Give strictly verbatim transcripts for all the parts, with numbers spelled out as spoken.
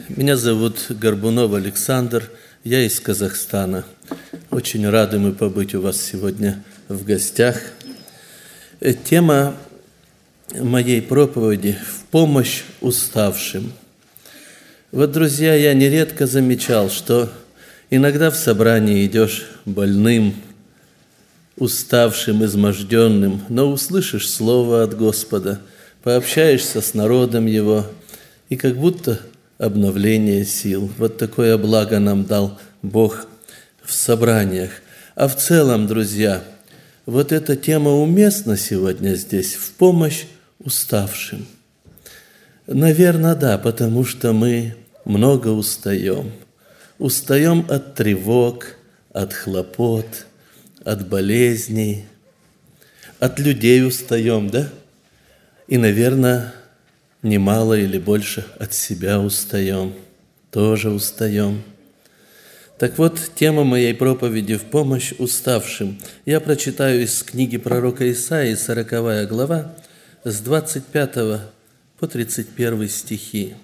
Меня зовут Горбунов Александр, я из Казахстана. Очень рады мы побыть у вас сегодня в гостях. Тема моей проповеди «В помощь уставшим». Вот, друзья, я нередко замечал, что иногда в собрании идешь больным, уставшим, изможденным, но услышишь слово от Господа, пообщаешься с народом Его, и как будто обновление сил. Вот такое благо нам дал Бог в собраниях. А в целом, друзья, вот эта тема уместна сегодня здесь, в помощь уставшим. Наверное, да, потому что мы много устаем. Устаем от тревог, от хлопот, от болезней, от людей устаем, да? И, наверное, немало или больше от себя устаем, тоже устаем. Так вот, тема моей проповеди «В помощь уставшим». Я прочитаю из книги пророка Исаии, сороковая глава, с двадцать пятого по тридцать первый стихи.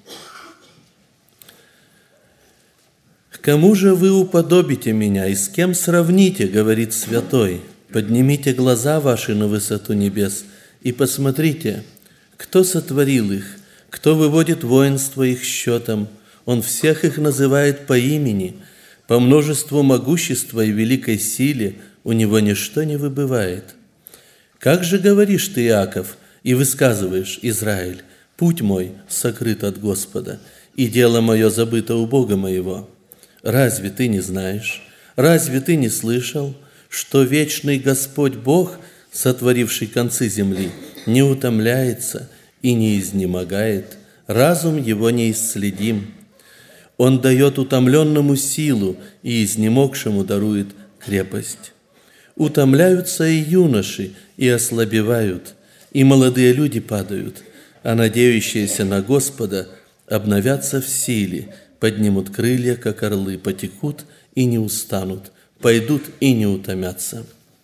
«К кому же вы уподобите меня, и с кем сравните, говорит святой? Поднимите глаза ваши на высоту небес и посмотрите, кто сотворил их, кто выводит воинство их счетом. Он всех их называет по имени, по множеству могущества и великой силе у него ничто не выбывает. Как же говоришь ты, Иаков, и высказываешь, Израиль, путь мой сокрыт от Господа, и дело мое забыто у Бога моего? Разве ты не знаешь, разве ты не слышал, что вечный Господь Бог, сотворивший концы земли, не утомляется и не изнемогает, разум его неисследим. Он дает утомленному силу, и изнемогшему дарует крепость. Утомляются и юноши, и ослабевают, и молодые люди падают, а надеющиеся на Господа обновятся в силе, поднимут крылья, как орлы, потекут и не устанут, пойдут и не утомятся».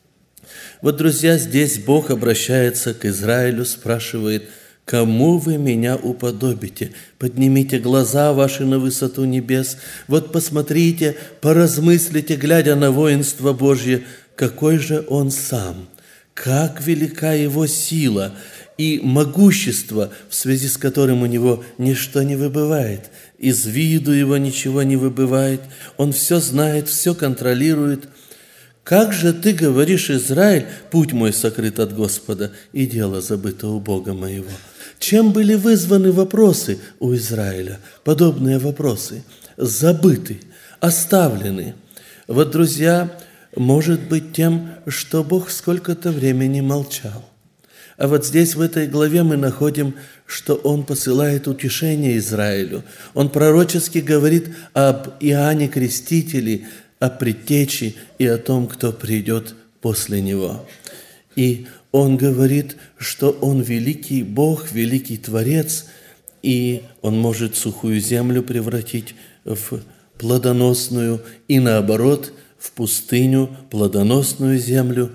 Вот, друзья, здесь Бог обращается к Израилю, спрашивает: «Кому вы меня уподобите? Поднимите глаза ваши на высоту небес. Вот посмотрите, поразмыслите, глядя на воинство Божье, какой же Он сам, как велика Его сила и могущество, в связи с которым у Него ничто не выбывает, из виду Его ничего не выбывает, Он все знает, все контролирует. Как же ты говоришь, Израиль, путь мой сокрыт от Господа, и дело забыто у Бога моего?» Чем были вызваны вопросы у Израиля? Подобные вопросы. Забыты, оставлены. Вот, друзья, может быть тем, что Бог сколько-то времени молчал. А вот здесь, в этой главе, мы находим, что Он посылает утешение Израилю. Он пророчески говорит об Иоанне Крестителе, о предтече и о том, кто придет после него. И Он говорит, что Он великий Бог, великий Творец, и Он может сухую землю превратить в плодоносную, и наоборот, в пустыню плодоносную землю.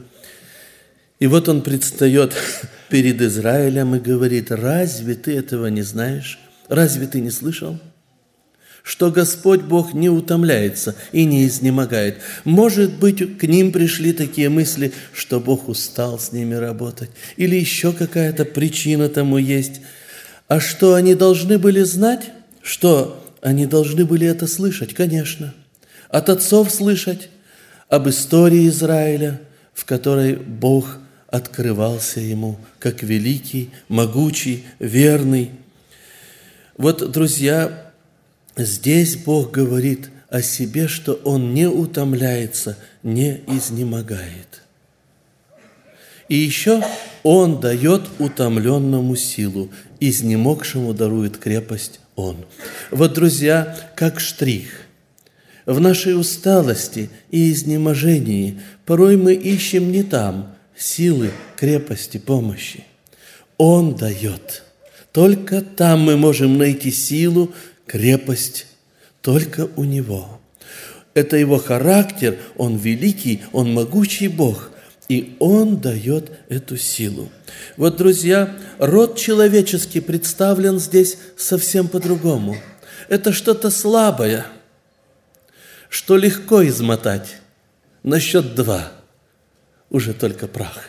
И вот Он предстает перед Израилем и говорит: «Разве ты этого не знаешь? Разве ты не слышал? Что Господь Бог не утомляется и не изнемогает». Может быть, к ним пришли такие мысли, что Бог устал с ними работать, или еще какая-то причина тому есть. А что они должны были знать? Что они должны были это слышать? Конечно. От отцов слышать об истории Израиля, в которой Бог открывался ему как великий, могучий, верный. Вот, друзья, здесь Бог говорит о себе, что Он не утомляется, не изнемогает. И еще Он дает утомленному силу, изнемогшему дарует крепость Он. Вот, друзья, как штрих. В нашей усталости и изнеможении порой мы ищем не там силы, крепости, помощи. Он дает. Только там мы можем найти силу, крепость, только у Него. Это Его характер, Он великий, Он могучий Бог, и Он дает эту силу. Вот, друзья, род человеческий представлен здесь совсем по-другому. Это что-то слабое, что легко измотать. На счет два уже только прах.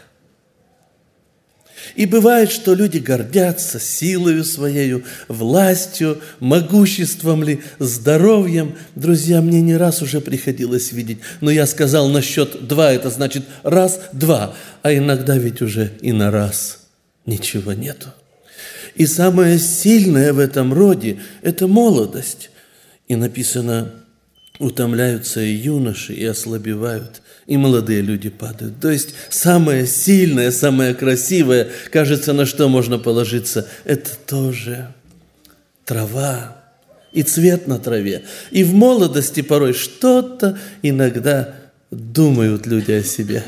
И бывает, что люди гордятся силою своею, властью, могуществом ли, здоровьем. Друзья, мне не раз уже приходилось видеть, но я сказал на счет два, это значит раз, два, а иногда ведь уже и на раз ничего нету. И самое сильное в этом роде – это молодость. И написано, утомляются и юноши, и ослабевают, и молодые люди падают. То есть самое сильное, самое красивое, кажется, на что можно положиться, это тоже трава и цвет на траве. И в молодости порой что-то иногда думают люди о себе.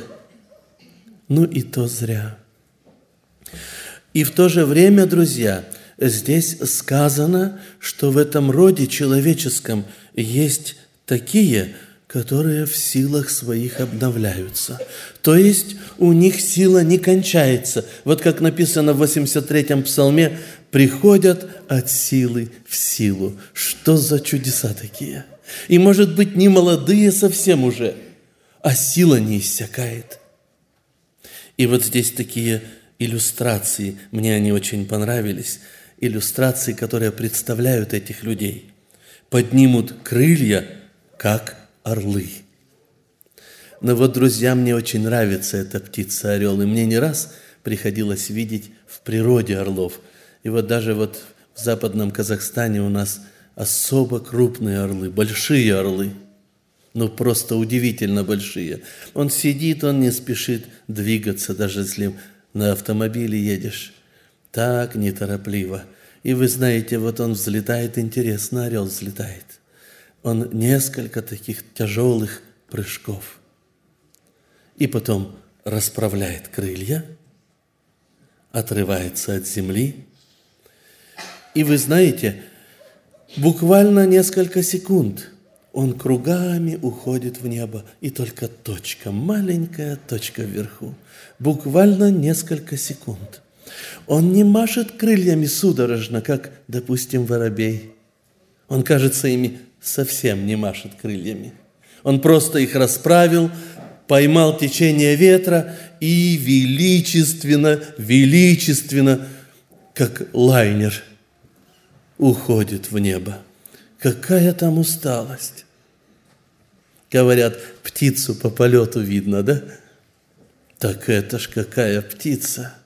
Ну и то зря. И в то же время, друзья, здесь сказано, что в этом роде человеческом есть такие, которые в силах своих обновляются. То есть у них сила не кончается. Вот как написано в восемьдесят третьем псалме, приходят от силы в силу. Что за чудеса такие? И, может быть, не молодые совсем уже, а сила не иссякает. И вот здесь такие иллюстрации, мне они очень понравились, иллюстрации, которые представляют этих людей. Поднимут крылья, как орлы. Но вот, друзья, мне очень нравится эта птица-орел, и мне не раз приходилось видеть в природе орлов. И вот даже вот в западном Казахстане у нас особо крупные орлы, большие орлы, ну просто удивительно большие. Он сидит, он не спешит двигаться, даже если на автомобиле едешь, так неторопливо. И вы знаете, вот он взлетает, интересно, орел взлетает. Он несколько таких тяжелых прыжков. И потом расправляет крылья, отрывается от земли. И вы знаете, буквально несколько секунд он кругами уходит в небо, и только точка, маленькая точка вверху. Буквально несколько секунд. Он не машет крыльями судорожно, как, допустим, воробей. Он, кажется, ими совсем не машет крыльями. Он просто их расправил, поймал течение ветра и величественно, величественно, как лайнер, уходит в небо. Какая там усталость! Говорят, птицу по полету видно, да? Так это ж какая птица!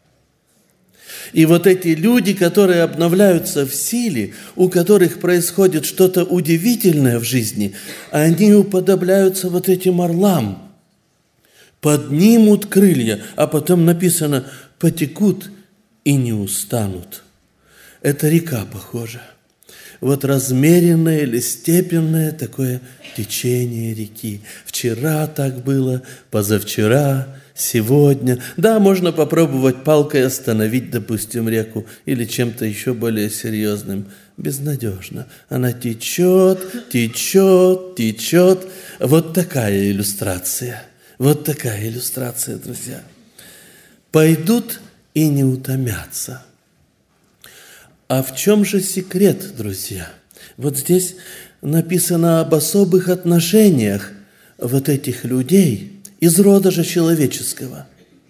И вот эти люди, которые обновляются в силе, у которых происходит что-то удивительное в жизни, они уподобляются вот этим орлам, поднимут крылья, а потом написано, потекут и не устанут. Это река похожа. Вот размеренное или степенное такое течение реки. Вчера так было, позавчера, сегодня. Да, можно попробовать палкой остановить, допустим, реку или чем-то еще более серьезным. Безнадежно. Она течет, течет, течет. Вот такая иллюстрация. Вот такая иллюстрация, друзья. Пойдут и не утомятся. А в чем же секрет, друзья? Вот здесь написано об особых отношениях вот этих людей из рода же человеческого.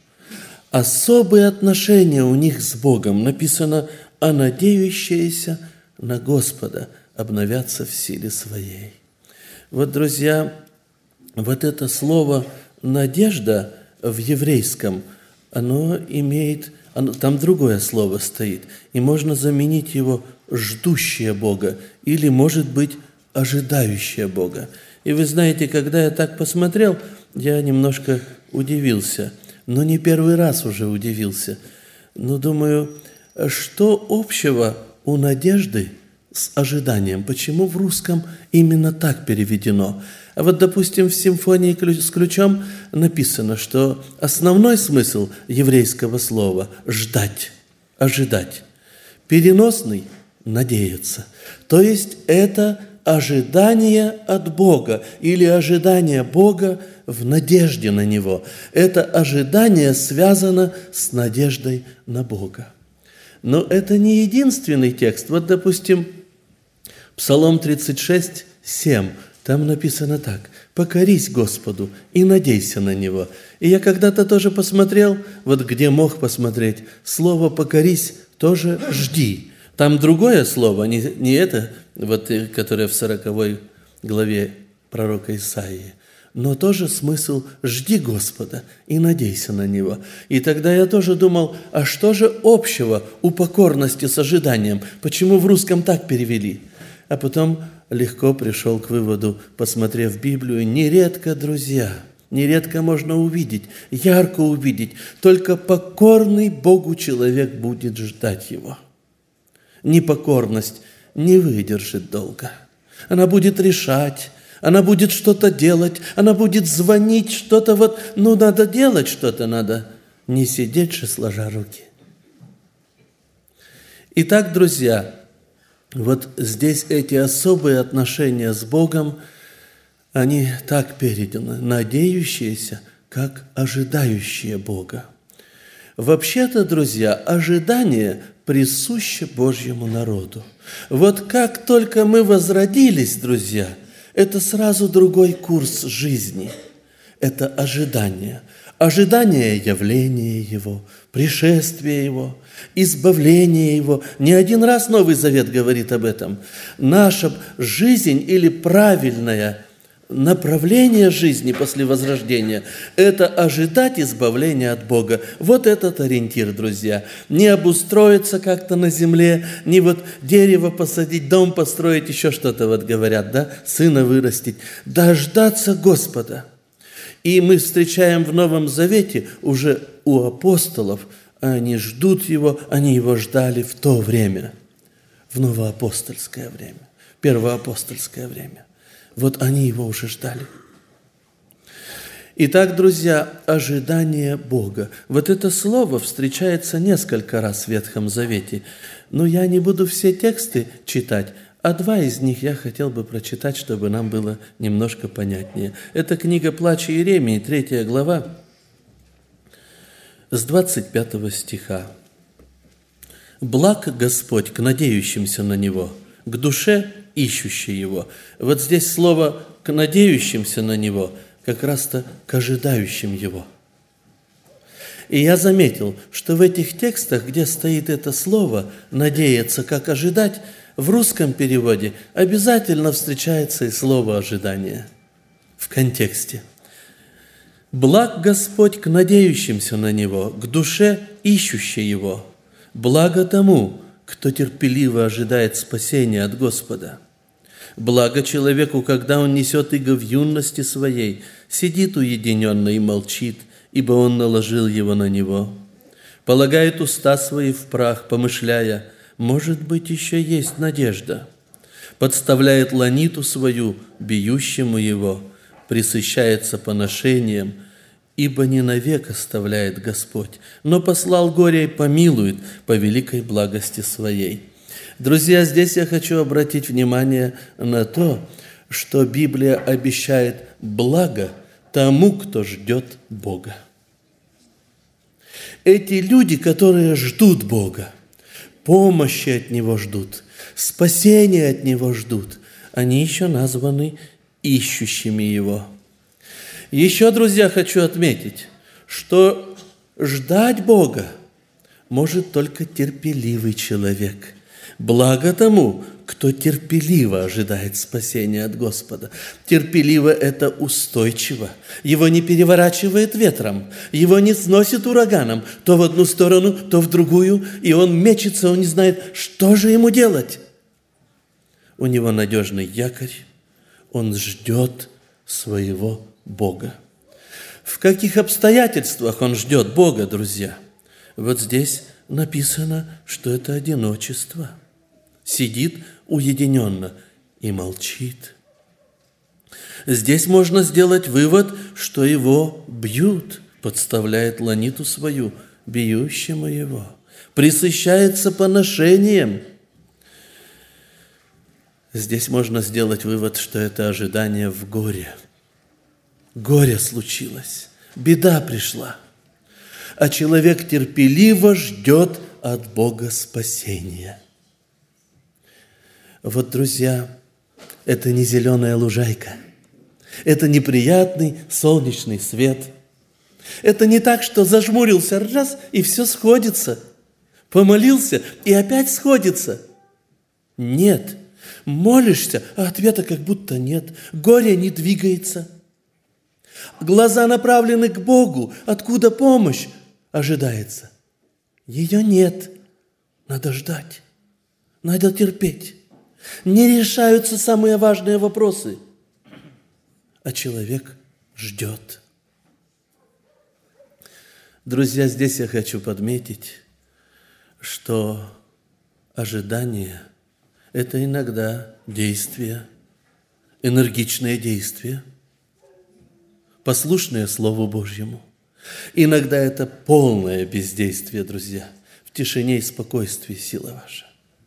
Особые отношения у них с Богом. Написано, а надеющиеся на Господа обновятся в силе своей. Вот, друзья, вот это слово «надежда» в еврейском, оно имеет... Там другое слово стоит, и можно заменить его «ждущее Бога» или, может быть, «ожидающее Бога». И вы знаете, когда я так посмотрел, я немножко удивился, но не первый раз уже удивился. Но думаю, что общего у надежды с ожиданием? Почему в русском именно так переведено? А вот, допустим, в симфонии с ключом написано, что основной смысл еврейского слова – ждать, ожидать. Переносный – надеяться. То есть это ожидание от Бога или ожидание Бога в надежде на Него. Это ожидание связано с надеждой на Бога. Но это не единственный текст. Вот, допустим, Псалом тридцать шесть, семь. Там написано так: «Покорись Господу и надейся на Него». И я когда-то тоже посмотрел, вот где мог посмотреть, слово «покорись» тоже «жди». Там другое слово, не, не это, вот, которое в сороковой главе пророка Исаии, но тоже смысл «жди Господа и надейся на Него». И тогда я тоже думал, а что же общего у покорности с ожиданием? Почему в русском так перевели? А потом легко пришел к выводу, посмотрев Библию, нередко, друзья, нередко можно увидеть, ярко увидеть, только покорный Богу человек будет ждать Его. Непокорность не выдержит долго. Она будет решать, она будет что-то делать, она будет звонить, что-то вот, ну, надо делать что-то, надо не сидеть же, сложа руки. Итак, друзья, вот здесь эти особые отношения с Богом, они так переданы: надеющиеся, как ожидающие Бога. Вообще-то, друзья, ожидание присуще Божьему народу. Вот как только мы возродились, друзья, это сразу другой курс жизни. Это ожидание. Ожидание явления Его, пришествия Его, избавления Его. Не один раз Новый Завет говорит об этом. Наша жизнь или правильное направление жизни после возрождения – это ожидать избавления от Бога. Вот этот ориентир, друзья. Не обустроиться как-то на земле, не вот дерево посадить, дом построить, еще что-то вот говорят, да, сына вырастить. Дождаться Господа. И мы встречаем в Новом Завете уже у апостолов, они ждут Его, они Его ждали в то время, в новоапостольское время, первоапостольское время. Вот они Его уже ждали. Итак, друзья, ожидание Бога. Вот это слово встречается несколько раз в Ветхом Завете. Но я не буду все тексты читать, а два из них я хотел бы прочитать, чтобы нам было немножко понятнее. Это книга «Плач Иеремии», третья глава, с двадцать пятого стиха. «Благ Господь к надеющимся на Него, к душе ищущей Его». Вот здесь слово «к надеющимся на Него» как раз-то к ожидающим Его. И я заметил, что в этих текстах, где стоит это слово «надеяться, как ожидать», в русском переводе обязательно встречается и слово «ожидание» в контексте. «Благ Господь к надеющимся на Него, к душе ищущей Его. Благо тому, кто терпеливо ожидает спасения от Господа. Благо человеку, когда он несет иго в юности своей, сидит уединенно и молчит, ибо он наложил его на него. Полагает уста свои в прах, помышляя, может быть, еще есть надежда. Подставляет ланиту свою, бьющему его, пресыщается поношением, ибо не навек оставляет Господь, но послал горе и помилует по великой благости своей». Друзья, здесь я хочу обратить внимание на то, что Библия обещает благо тому, кто ждет Бога. Эти люди, которые ждут Бога, помощи от Него ждут, спасения от Него ждут, они еще названы ищущими Его. Еще, друзья, хочу отметить, что ждать Бога может только терпеливый человек. Благо тому, кто терпеливо ожидает спасения от Господа. Терпеливо – это устойчиво. Его не переворачивает ветром, его не сносит ураганом, то в одну сторону, то в другую, и он мечется, он не знает, что же ему делать. У него надежный якорь, он ждет своего Бога. В каких обстоятельствах он ждет Бога, друзья? Вот здесь написано, что это одиночество. Сидит уединенно и молчит. Здесь можно сделать вывод, что его бьют, подставляет ланиту свою, бьющему его, пресыщается поношением. Здесь можно сделать вывод, что это ожидание в горе. Горе случилось, беда пришла, а человек терпеливо ждет от Бога спасения. Вот, друзья, это не зеленая лужайка. Это неприятный солнечный свет. Это не так, что зажмурился раз, и все сходится. Помолился, и опять сходится. Нет. Молишься, а ответа как будто нет. Горе не двигается. Глаза направлены к Богу. Откуда помощь ожидается? Ее нет. Надо ждать. Надо терпеть. Не решаются самые важные вопросы. А человек ждет. Друзья, здесь я хочу подметить, что ожидание – это иногда действие, энергичное действие, послушное Слову Божьему. Иногда это полное бездействие, друзья, в тишине и спокойствии сила ваша.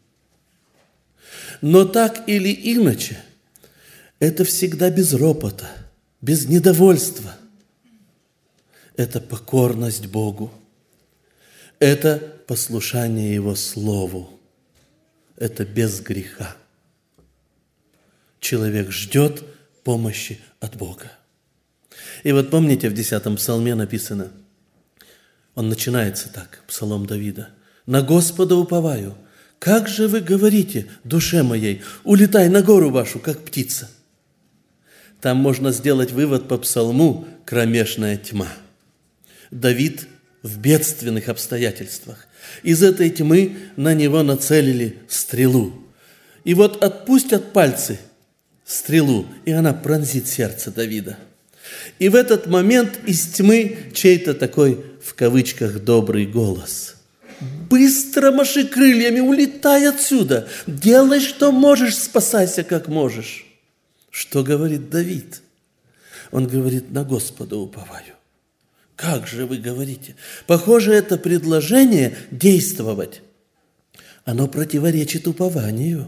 Но так или иначе, это всегда без ропота, без недовольства. Это покорность Богу. Это послушание Его Слову. Это без греха. Человек ждет помощи от Бога. И вот помните, в десятом псалме написано, он начинается так, псалом Давида. «На Господа уповаю. Как же вы говорите, душе моей, улетай на гору вашу, как птица». Там можно сделать вывод по псалму «Кромешная тьма». Давид в бедственных обстоятельствах. Из этой тьмы на него нацелили стрелу. И вот отпустят пальцы стрелу, и она пронзит сердце Давида. И в этот момент из тьмы чей-то такой, в кавычках, добрый голос. «Быстро маши крыльями, улетай отсюда! Делай, что можешь, спасайся, как можешь!» Что говорит Давид? Он говорит, на Господа уповаю. Как же вы говорите? Похоже, это предложение действовать, оно противоречит упованию.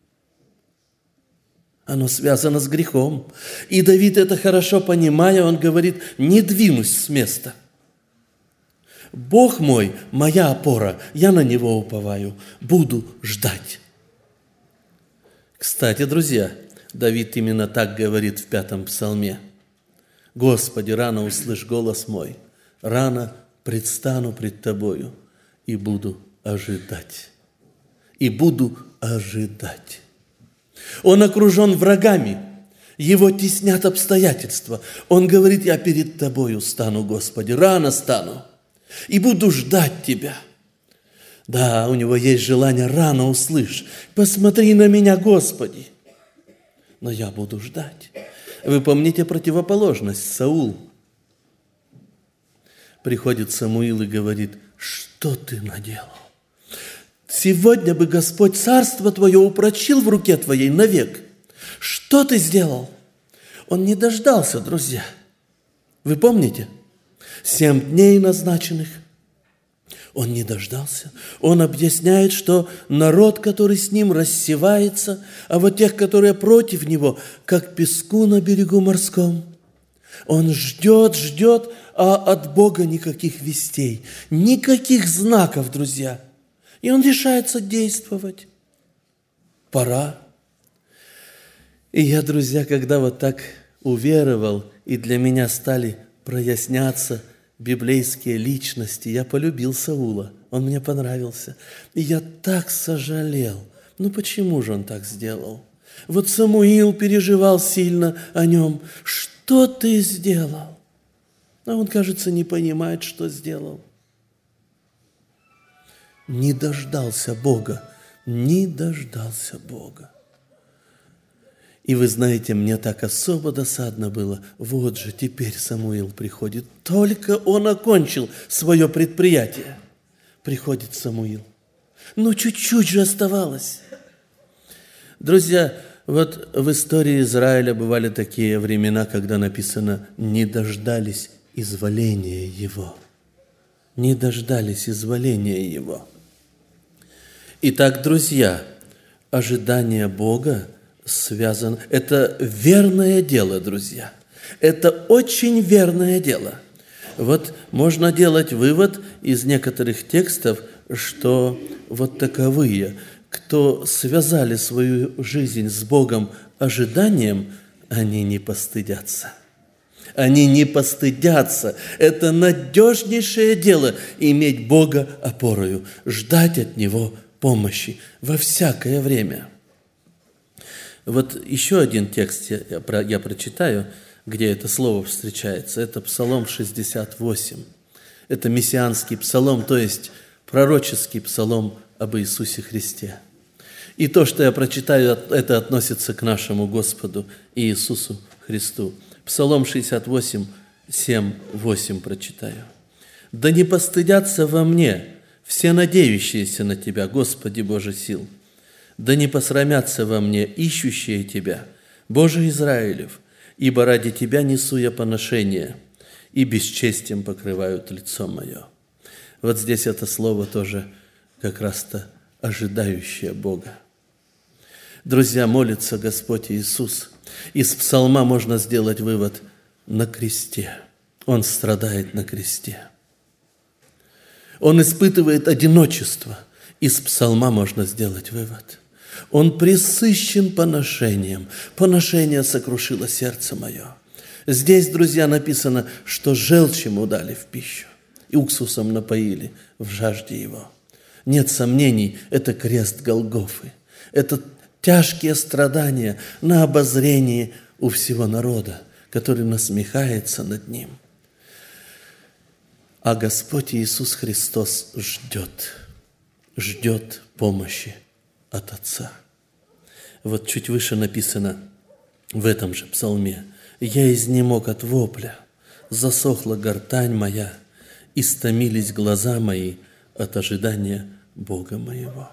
Оно связано с грехом. И Давид это хорошо понимая, он говорит, не двинусь с места. Бог мой, моя опора, я на Него уповаю, буду ждать. Кстати, друзья, Давид именно так говорит в пятом псалме. «Господи, рано услышь голос мой, рано предстану пред Тобою и буду ожидать». И буду ожидать. Он окружен врагами, его теснят обстоятельства. Он говорит, я перед Тобою стану, Господи, рано стану и буду ждать Тебя. Да, у него есть желание, рано услышь, посмотри на меня, Господи. Но я буду ждать. Вы помните противоположность, Саул. Приходит Самуил и говорит, что ты наделал? Сегодня бы Господь царство Твое упрочил в руке Твоей навек. Что ты сделал? Он не дождался, друзья. Вы помните? Семь дней назначенных. Он не дождался. Он объясняет, что народ, который с ним, рассевается, а вот тех, которые против него, как песку на берегу морском. Он ждет, ждет, а от Бога никаких вестей, никаких знаков, друзья. И он решается действовать. Пора. И я, друзья, когда вот так уверовал, и для меня стали проясняться библейские личности, я полюбил Саула, он мне понравился. И я так сожалел. Ну почему же он так сделал? Вот Самуил переживал сильно о нем. Что ты сделал? А он, кажется, не понимает, что сделал. Не дождался Бога, не дождался Бога. И вы знаете, мне так особо досадно было. Вот же теперь Самуил приходит. Только он окончил свое предприятие. Приходит Самуил. Ну, чуть-чуть же оставалось. Друзья, вот в истории Израиля бывали такие времена, когда написано «не дождались изволения его». Не дождались изволения его. Итак, друзья, ожидание Бога связано. Это верное дело, друзья. Это очень верное дело. Вот можно делать вывод из некоторых текстов, что вот таковые. кто связали свою жизнь с Богом ожиданием, они не постыдятся. Они не постыдятся. Это надежнейшее дело – иметь Бога опорою, ждать от Него помощи во всякое время. Вот еще один текст я, я, я прочитаю, где это слово встречается. Это Псалом шестьдесят восемь. Это мессианский псалом, то есть пророческий псалом об Иисусе Христе. И то, что я прочитаю, это относится к нашему Господу Иисусу Христу. Псалом шестьдесят восемь, семь, восемь прочитаю. «Да не постыдятся во мне все надеющиеся на Тебя, Господи Боже сил. Да не посрамятся во мне ищущие Тебя, Боже Израилев, ибо ради Тебя несу я поношение, и бесчестием покрывают лицо мое». Вот здесь это слово тоже как раз-то ожидающее Бога. Друзья, молится Господь Иисус. Из псалма можно сделать вывод: на кресте. Он страдает на кресте. Он испытывает одиночество. Из псалма можно сделать вывод: он пресыщен поношением. Поношение сокрушило сердце мое. Здесь, друзья, написано, что желчь ему дали в пищу, и уксусом напоили в жажде его. Нет сомнений, это крест Голгофы. Это тяжкие страдания на обозрении у всего народа, который насмехается над ним. А Господь Иисус Христос ждет, ждет помощи от Отца. Вот чуть выше написано в этом же псалме: «Я изнемог от вопля, засохла гортань моя, истомились глаза мои от ожидания Бога моего».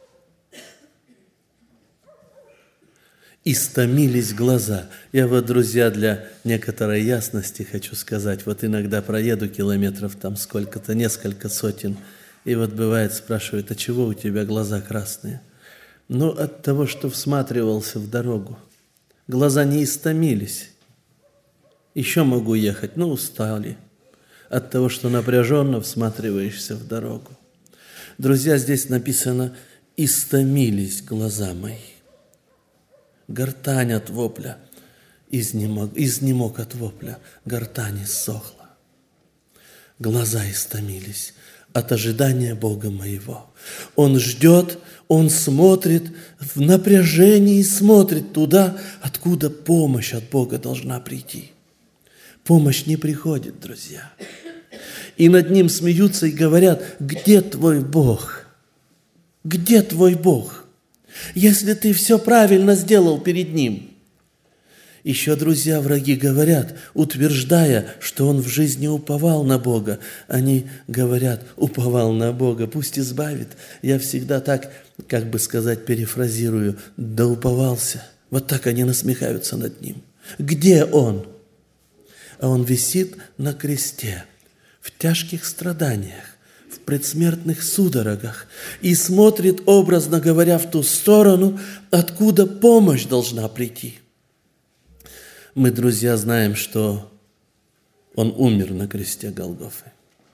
Истомились глаза. Я вот, друзья, для некоторой ясности хочу сказать, вот иногда проеду километров там сколько-то, несколько сотен, и вот бывает спрашивают: а чего у тебя глаза красные? Ну, от того, что всматривался в дорогу. Глаза не истомились. Еще могу ехать, но устали. От того, что напряженно всматриваешься в дорогу. Друзья, здесь написано: истомились глаза мои. Гортань от вопля, изнемог, изнемог от вопля, гортань иссохла. Глаза истомились от ожидания Бога моего. Он ждет, он смотрит в напряжении, смотрит туда, откуда помощь от Бога должна прийти. Помощь не приходит, друзья. И над ним смеются и говорят: где твой Бог? Где твой Бог? Если ты все правильно сделал перед Ним. Еще, друзья, враги говорят, утверждая, что он в жизни уповал на Бога. Они говорят: уповал на Бога, пусть избавит. Я всегда так, как бы сказать, перефразирую: да уповался. Вот так они насмехаются над Ним. Где Он? А Он висит на кресте в тяжких страданиях, в предсмертных судорогах, и смотрит, образно говоря, в ту сторону, откуда помощь должна прийти. Мы, друзья, знаем, что Он умер на кресте Голгофы.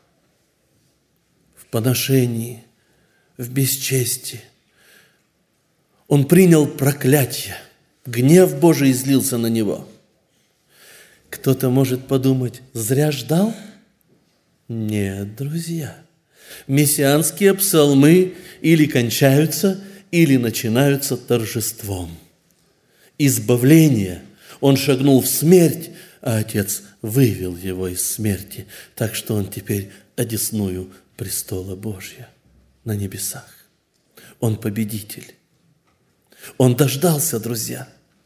В поношении, в бесчестии. Он принял проклятие. Гнев Божий излился на Него. Кто-то может подумать: зря ждал? Нет, друзья. Мессианские псалмы или кончаются, или начинаются торжеством. Избавление. Он шагнул в смерть, а Отец вывел его из смерти, так что он теперь одесную престола Божия на небесах. Он победитель. Он дождался, друзья.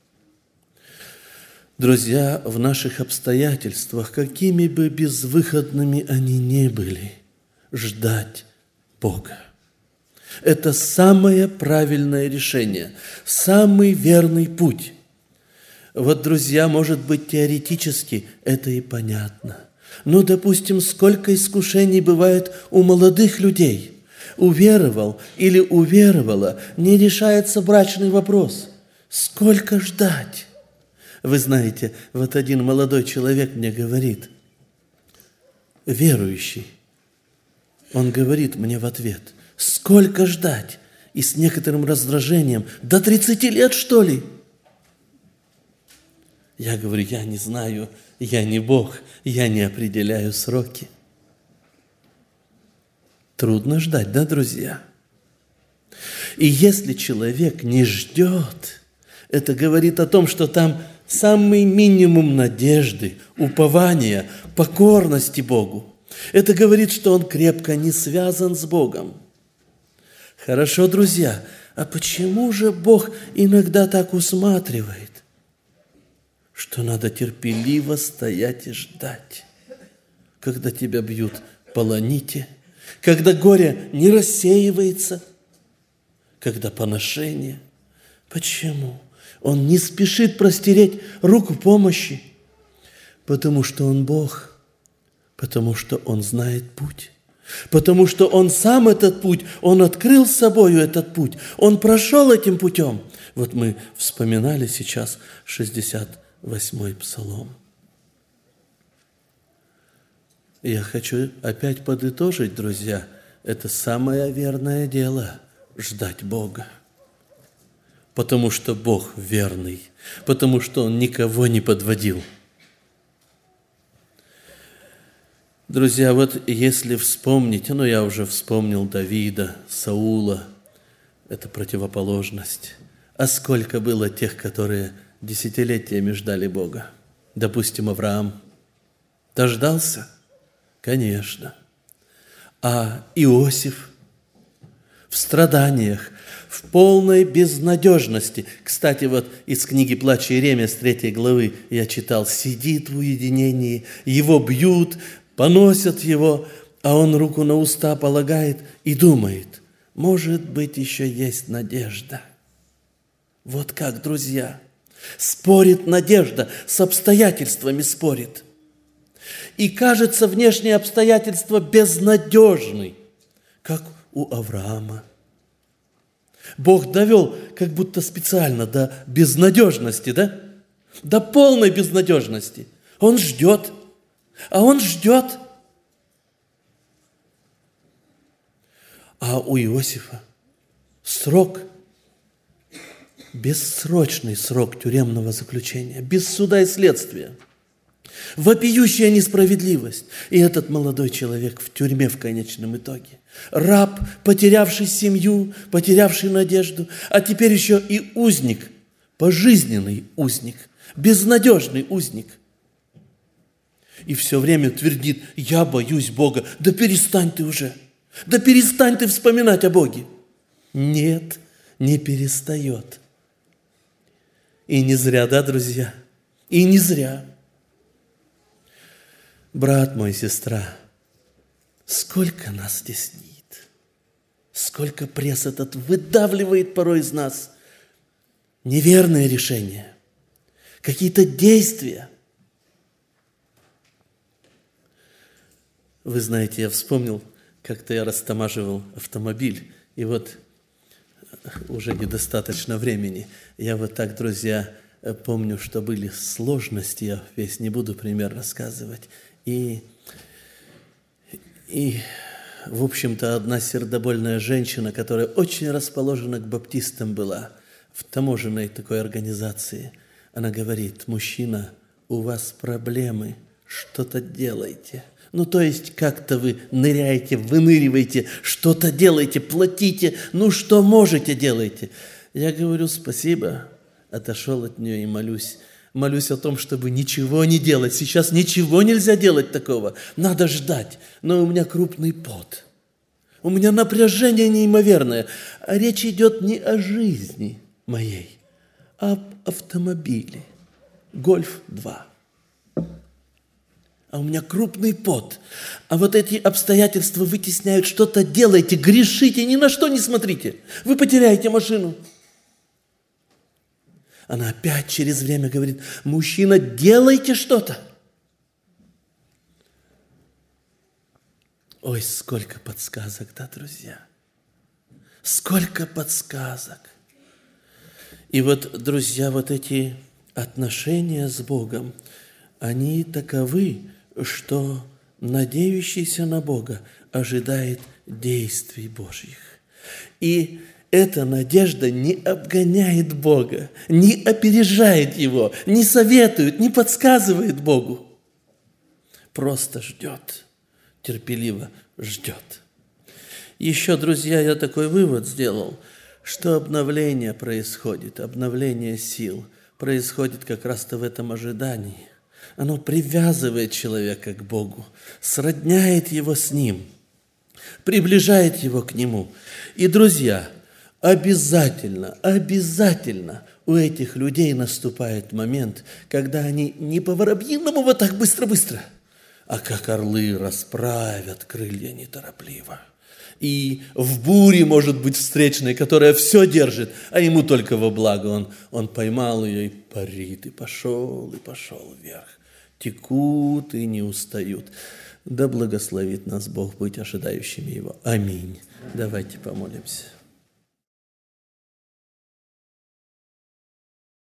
Друзья, в наших обстоятельствах, какими бы безвыходными они ни были, ждать Бога. Это самое правильное решение, самый верный путь. Вот, друзья, может быть, теоретически это и понятно. Ну, допустим, сколько искушений бывает у молодых людей. Уверовал или уверовала, не решается брачный вопрос. Сколько ждать? Вы знаете, вот один молодой человек мне говорит, верующий, он говорит мне в ответ: сколько ждать? и с некоторым раздражением: до тридцати лет, что ли? Я говорю: я не знаю, я не Бог, я не определяю сроки. Трудно ждать, да, друзья? И если человек не ждет, это говорит о том, что там самый минимум надежды, упования, покорности Богу. Это говорит, что он крепко не связан с Богом. Хорошо, друзья, а почему же Бог иногда так усматривает, что надо терпеливо стоять и ждать, когда тебя бьют по ланите, когда горе не рассеивается, когда поношение? Почему? Он не спешит простереть руку помощи, потому что Он Бог, потому что Он знает путь, потому что Он сам этот путь, Он открыл с собою этот путь, Он прошел этим путем. Вот мы вспоминали сейчас шестьдесят восьмой Псалом. Я хочу опять подытожить, друзья, это самое верное дело – ждать Бога. Потому что Бог верный, потому что Он никого не подводил. Друзья, вот если вспомнить, ну я уже вспомнил Давида, Саула, это противоположность. А сколько было тех, которые десятилетиями ждали Бога? Допустим, Авраам. Дождался? Конечно. А Иосиф в страданиях, в полной безнадежности. Кстати, вот из книги «Плач Иеремия» с третьей главы я читал: сидит в уединении, его бьют, поносят его, а он руку на уста полагает и думает: может быть, еще есть надежда. Вот как, друзья, спорит надежда, с обстоятельствами спорит. И кажется, внешние обстоятельства безнадежны, как у Авраама. Бог довел как будто специально до безнадежности, да? До полной безнадежности. Он ждет, а он ждет. А у Иосифа срок, бессрочный срок тюремного заключения, без суда и следствия. Вопиющая несправедливость. И этот молодой человек в тюрьме в конечном итоге. Раб, потерявший семью, потерявший надежду, а теперь еще и узник, пожизненный узник, безнадежный узник. И все время твердит: я боюсь Бога. Да перестань ты уже, да перестань ты вспоминать о Боге. Нет, не перестает. И не зря, да, друзья? И не зря. Брат мой, сестра, сколько нас теснит, сколько пресс этот выдавливает порой из нас неверные решения, какие-то действия. Вы знаете, я вспомнил, как-то я растамаживал автомобиль, и вот уже недостаточно времени. Я вот так, друзья, помню, что были сложности, я весь не буду пример рассказывать. И, и, в общем-то, одна сердобольная женщина, которая очень расположена к баптистам была, в таможенной такой организации, она говорит: мужчина, у вас проблемы, что-то делайте. Ну, то есть, как-то вы ныряете, выныриваете, что-то делаете, платите, ну, что можете, делайте. Я говорю: спасибо, отошел от нее и молюсь. Молюсь о том, чтобы ничего не делать. Сейчас ничего нельзя делать такого. Надо ждать. Но у меня крупный пот. У меня напряжение неимоверное. А речь идет не о жизни моей, а об автомобиле. Гольф два. А у меня крупный пот. А вот эти обстоятельства вытесняют. Что-то делайте, грешите, ни на что не смотрите. Вы потеряете машину. Она опять через время говорит: мужчина, делайте что-то. Ой, сколько подсказок, да, друзья? Сколько подсказок. И вот, друзья, вот эти отношения с Богом, они таковы, что надеющийся на Бога ожидает действий Божьих. И эта надежда не обгоняет Бога, не опережает Его, не советует, не подсказывает Богу. Просто ждет, терпеливо ждет. Еще, друзья, я такой вывод сделал, что обновление происходит, обновление сил происходит как раз-то в этом ожидании. Оно привязывает человека к Богу, сродняет его с Ним, приближает его к Нему. И, друзья, обязательно, обязательно у этих людей наступает момент, когда они не по-воробьиному вот так быстро-быстро, а как орлы расправят крылья неторопливо. И в буре, может быть, встречной, которая все держит, а ему только во благо. Он, он поймал ее и парит, и пошел, и пошел вверх. Текут и не устают. Да благословит нас Бог быть ожидающими Его. Аминь. Давайте помолимся.